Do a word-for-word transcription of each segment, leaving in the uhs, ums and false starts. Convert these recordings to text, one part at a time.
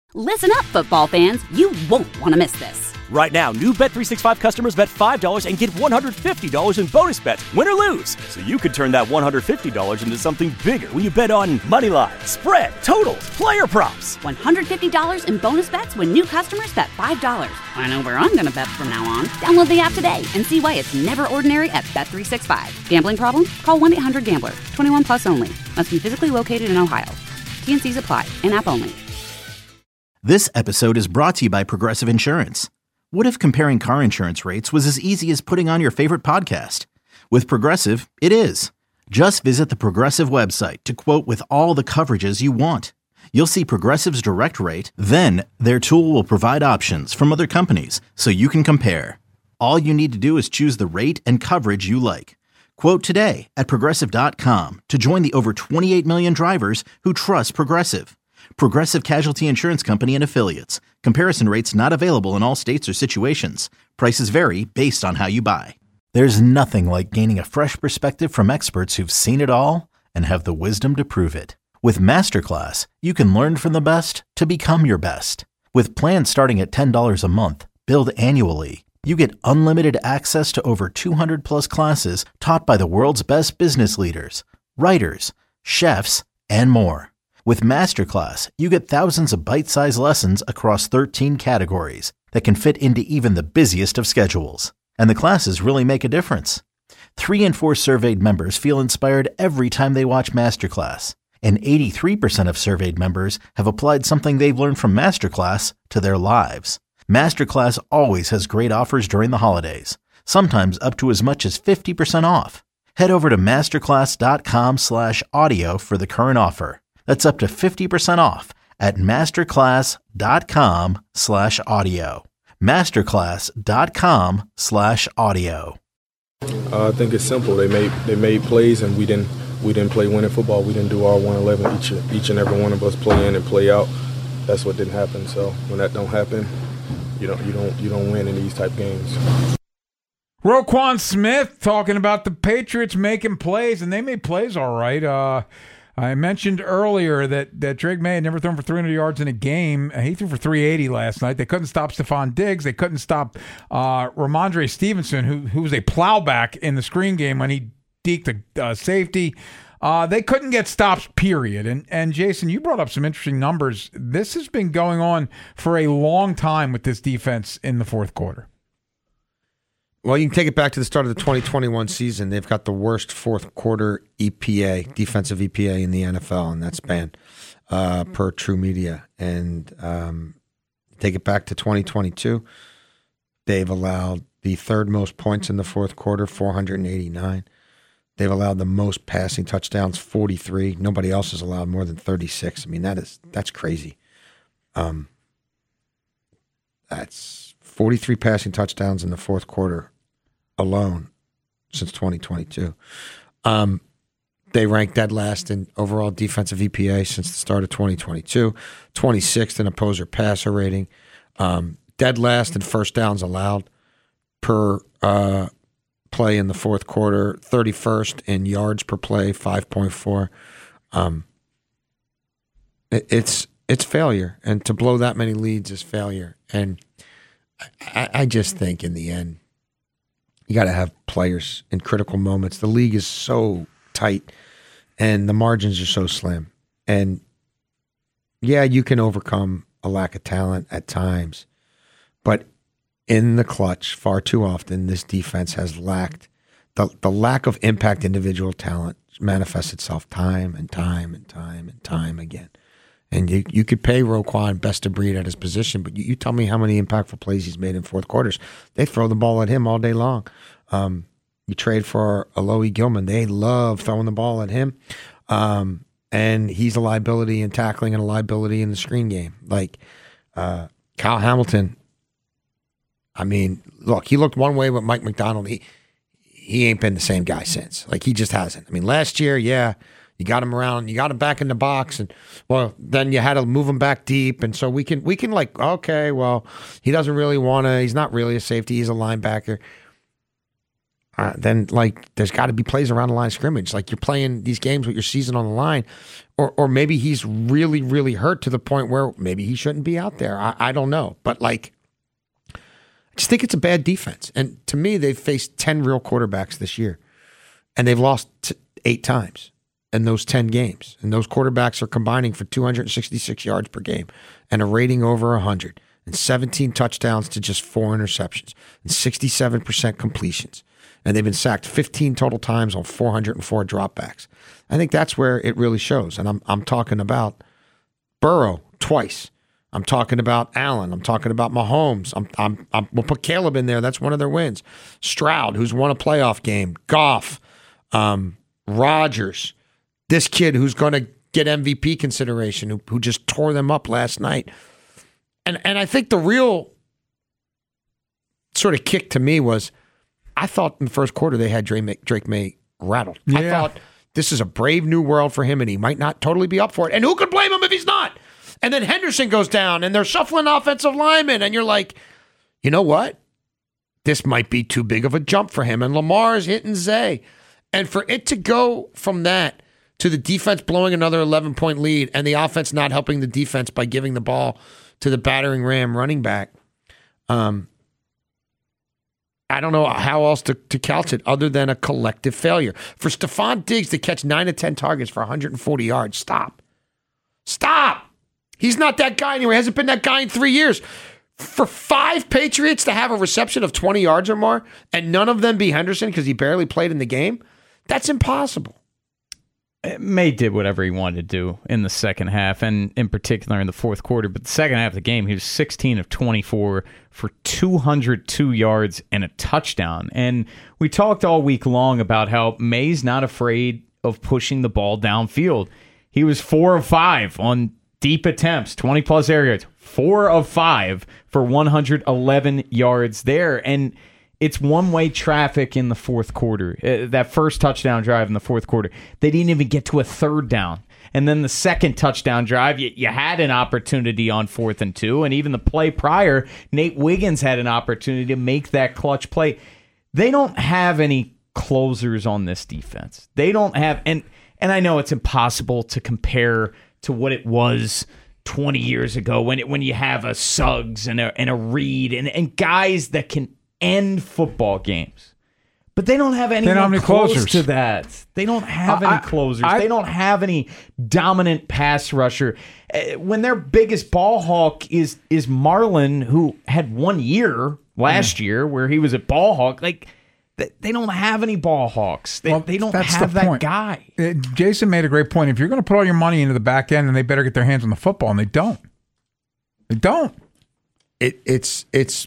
Listen up, football fans. You won't want to miss this. Right now, new Bet three sixty-five customers bet five dollars and get one hundred fifty dollars in bonus bets, win or lose. So you could turn that one hundred fifty dollars into something bigger when you bet on money line, spread, totals, player props. one hundred fifty dollars in bonus bets when new customers bet five dollars. I know where I'm going to bet from now on. Download the app today and see why it's never ordinary at Bet three sixty-five. Gambling problem? Call one eight hundred gambler. twenty-one plus only. Must be physically located in Ohio. T and C's apply. In-app only. This episode is brought to you by Progressive Insurance. What if comparing car insurance rates was as easy as putting on your favorite podcast? With Progressive, it is. Just visit the Progressive website to quote with all the coverages you want. You'll see Progressive's direct rate, then their tool will provide options from other companies so you can compare. All you need to do is choose the rate and coverage you like. Quote today at Progressive dot com to join the over twenty-eight million drivers who trust Progressive. Progressive Casualty Insurance Company and Affiliates. Comparison rates not available in all states or situations. Prices vary based on how you buy. There's nothing like gaining a fresh perspective from experts who've seen it all and have the wisdom to prove it. With Masterclass, you can learn from the best to become your best. With plans starting at ten dollars a month, billed annually, you get unlimited access to over two hundred plus classes taught by the world's best business leaders, writers, chefs, and more. With Masterclass, you get thousands of bite-sized lessons across thirteen categories that can fit into even the busiest of schedules. And the classes really make a difference. Three in four surveyed members feel inspired every time they watch Masterclass. And eighty-three percent of surveyed members have applied something they've learned from Masterclass to their lives. Masterclass always has great offers during the holidays, sometimes up to as much as fifty percent off. Head over to masterclass.com slash audio for the current offer. That's up to fifty percent off at masterclass.com slash audio. Masterclass.com slash audio. Uh, I think it's simple. They made they made plays, and we didn't we didn't play winning football. We didn't do our one eleven. Each each and every one of us play in and play out. That's what didn't happen. So when that don't happen, you don't you don't you don't win in these type games. Roquan Smith talking about the Patriots making plays, and they made plays all right. Uh, I mentioned earlier that, that Drake May had never thrown for three hundred yards in a game. He threw for three eighty last night. They couldn't stop Stephon Diggs. They couldn't stop uh, Ramondre Stevenson, who who was a plowback in the screen game when he deked a uh, safety. Uh, they couldn't get stops, period. And, and Jason, you brought up some interesting numbers. This has been going on for a long time with this defense in the fourth quarter. Well, you can take it back to the start of the twenty twenty-one season. They've got the worst fourth quarter E P A, defensive E P A in the N F L, and that's banned uh, per True Media. And um, take it back to twenty twenty-two. They've allowed the third most points in the fourth quarter, four hundred eighty-nine. They've allowed the most passing touchdowns, forty-three. Nobody else has allowed more than thirty-six. I mean, that is that's crazy. Um, that's forty-three passing touchdowns in the fourth quarter alone since twenty twenty-two. Um, they ranked dead last in overall defensive E P A since the start of twenty twenty-two, twenty-sixth in opposer passer rating, um, dead last in first downs allowed per uh, play in the fourth quarter, thirty-first in yards per play, five point four. Um, it, it's it's failure, and to blow that many leads is failure. And I, I just think in the end, you got to have players in critical moments. The league is so tight, and the margins are so slim. And yeah, you can overcome a lack of talent at times, but in the clutch, far too often, this defense has lacked the the lack of impact. Individual talent manifests itself time and time and time and time again. And you you could pay Roquan best of breed at his position, but you, you tell me how many impactful plays he's made in fourth quarters. They throw the ball at him all day long. Um, you trade for Alohi Gilman. They love throwing the ball at him. Um, and he's a liability in tackling and a liability in the screen game. Like uh, Kyle Hamilton, I mean, look, he looked one way with Mike McDonald. He, he ain't been the same guy since. Like, he just hasn't. I mean, last year, yeah, you got him around, you got him back in the box, and well, then you had to move him back deep, and so we can we can like, okay, well, he doesn't really want to. He's not really a safety. He's a linebacker. uh, then like there's got to be plays around the line of scrimmage. Like you're playing these games with your season on the line, or or maybe he's really really hurt to the point where maybe he shouldn't be out there. I, I don't know, but like I just think it's a bad defense. And to me, they've faced ten real quarterbacks this year, and they've lost t- eight times in those ten games. And those quarterbacks are combining for two hundred sixty-six yards per game and a rating over one hundred. And seventeen touchdowns to just four interceptions and sixty-seven percent completions. And they've been sacked fifteen total times on four hundred four dropbacks. I think that's where it really shows. And I'm I'm talking about Burrow twice. I'm talking about Allen. I'm talking about Mahomes. I'm I'm, I'm we'll put Caleb in there. That's one of their wins. Stroud, who's won a playoff game. Goff, um, Rodgers. This kid who's going to get M V P consideration, who who just tore them up last night. And and I think the real sort of kick to me was I thought in the first quarter they had Drake May, Drake May rattled. Yeah. I thought this is a brave new world for him and he might not totally be up for it. And who could blame him if he's not? And then Henderson goes down and they're shuffling offensive linemen and you're like, you know what? This might be too big of a jump for him. And Lamar's hitting Zay. And for it to go from that to the defense blowing another eleven-point lead and the offense not helping the defense by giving the ball to the battering Ram running back. Um, I don't know how else to, to couch it other than a collective failure. For Stephon Diggs to catch nine to ten targets for one hundred forty yards, stop. Stop. He's not that guy anymore. He hasn't been that guy in three years. For five Patriots to have a reception of twenty yards or more and none of them be Henderson because he barely played in the game, that's impossible. May did whatever he wanted to do in the second half, and in particular in the fourth quarter. But the second half of the game, he was sixteen of twenty-four for two hundred two yards and a touchdown. And we talked all week long about how May's not afraid of pushing the ball downfield. He was four of five on deep attempts, twenty-plus air yards. Four of five for one hundred eleven yards there. And it's one-way traffic in the fourth quarter. Uh, that first touchdown drive in the fourth quarter, they didn't even get to a third down. And then the second touchdown drive, you, you had an opportunity on fourth and two. And even the play prior, Nate Wiggins had an opportunity to make that clutch play. They don't have any closers on this defense. They don't have, and and I know it's impossible to compare to what it was twenty years ago when it, when you have a Suggs and a, and a Reed and, and guys that can end football games. But they don't have anyone don't have any close closers. to that. They don't have uh, any I, closers. I, they don't have any dominant pass rusher. Uh, when their biggest ball hawk is is Marlon, who had one year last mm. year where he was a ball hawk. Like they, they don't have any ball hawks. They, well, they don't have that point. guy. Uh, Jason made a great point. If you're going to put all your money into the back end, then they better get their hands on the football, and they don't. They don't. It it's it's.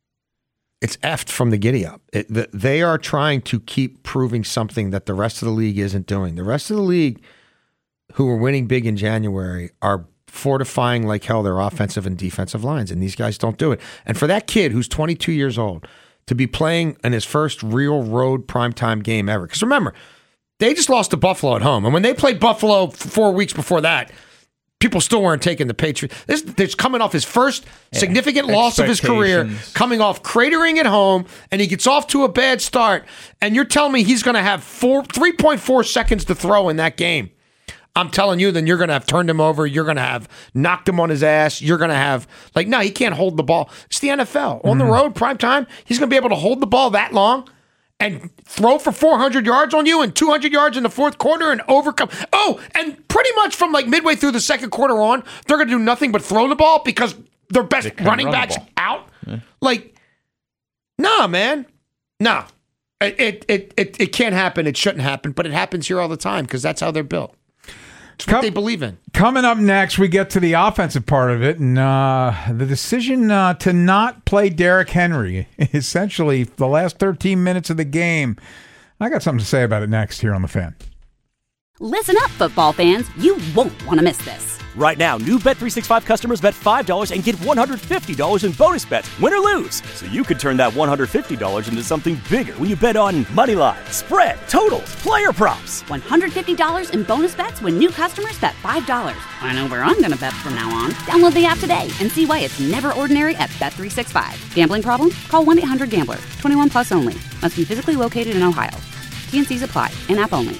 It's effed from the giddy up. It, the, they are trying to keep proving something that the rest of the league isn't doing. The rest of the league, who are winning big in January, are fortifying like hell their offensive and defensive lines, and these guys don't do it. And for that kid who's twenty-two years old to be playing in his first real road primetime game ever, because remember, they just lost to Buffalo at home, and when they played Buffalo four weeks before that, people still weren't taking the Patriots. This, this coming off his first significant yeah, loss of his career, coming off cratering at home, and he gets off to a bad start. And you're telling me he's going to have four, three point four seconds to throw in that game. I'm telling you, then you're going to have turned him over. You're going to have knocked him on his ass. You're going to have, like, no, he can't hold the ball. It's the N F L. On mm. the road, prime time, he's going to be able to hold the ball that long and throw for four hundred yards on you and two hundred yards in the fourth quarter and overcome. Oh, and pretty much from like midway through the second quarter on, they're going to do nothing but throw the ball because their best running run back's out. Yeah. Like, nah, man. Nah. It, it, it, it, it can't happen. It shouldn't happen, but it happens here all the time because that's how they're built. It's what Com- they believe in. Coming up next, we get to the offensive part of it, and uh, the decision uh, to not play Derrick Henry, essentially the last thirteen minutes of the game. I got something to say about it next here on The Fan. Listen up, football fans. You won't want to miss this. Right now, new Bet three sixty-five customers bet five dollars and get one hundred fifty dollars in bonus bets, win or lose. So you could turn that one hundred fifty dollars into something bigger when you bet on money lines, spread, totals, player props. one hundred fifty dollars in bonus bets when new customers bet five dollars. I know where I'm going to bet from now on. Download the app today and see why it's never ordinary at Bet three sixty-five. Gambling problem? Call one eight hundred gambler. twenty-one plus only. Must be physically located in Ohio. T and C's apply. In-app only.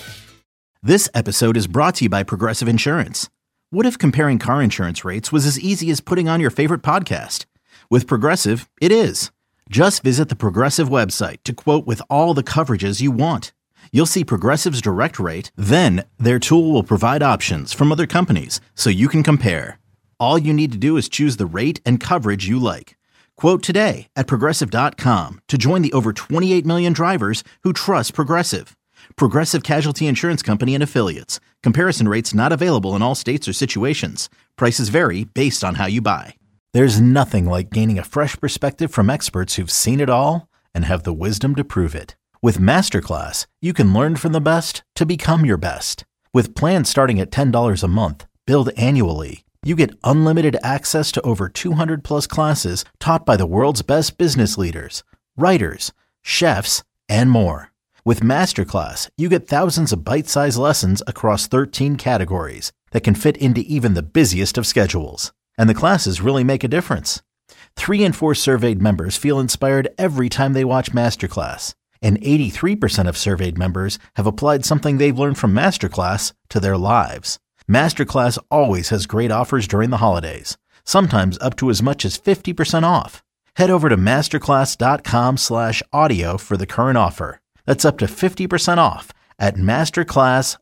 This episode is brought to you by Progressive Insurance. What if comparing car insurance rates was as easy as putting on your favorite podcast? With Progressive, it is. Just visit the Progressive website to quote with all the coverages you want. You'll see Progressive's direct rate, then their tool will provide options from other companies so you can compare. All you need to do is choose the rate and coverage you like. Quote today at Progressive dot com to join the over twenty-eight million drivers who trust Progressive. Progressive Casualty Insurance Company and Affiliates. Comparison rates not available in all states or situations. Prices vary based on how you buy. There's nothing like gaining a fresh perspective from experts who've seen it all and have the wisdom to prove it. With Masterclass, you can learn from the best to become your best. With plans starting at ten dollars a month, billed annually, you get unlimited access to over two hundred plus classes taught by the world's best business leaders, writers, chefs, and more. With Masterclass, you get thousands of bite-sized lessons across thirteen categories that can fit into even the busiest of schedules. And the classes really make a difference. Three in four surveyed members feel inspired every time they watch Masterclass. And eighty-three percent of surveyed members have applied something they've learned from Masterclass to their lives. Masterclass always has great offers during the holidays, sometimes up to as much as fifty percent off. Head over to masterclass.com slash audio for the current offer. That's up to fifty percent off at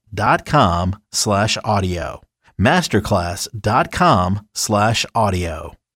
masterclass.com slash audio. Masterclass.com slash audio.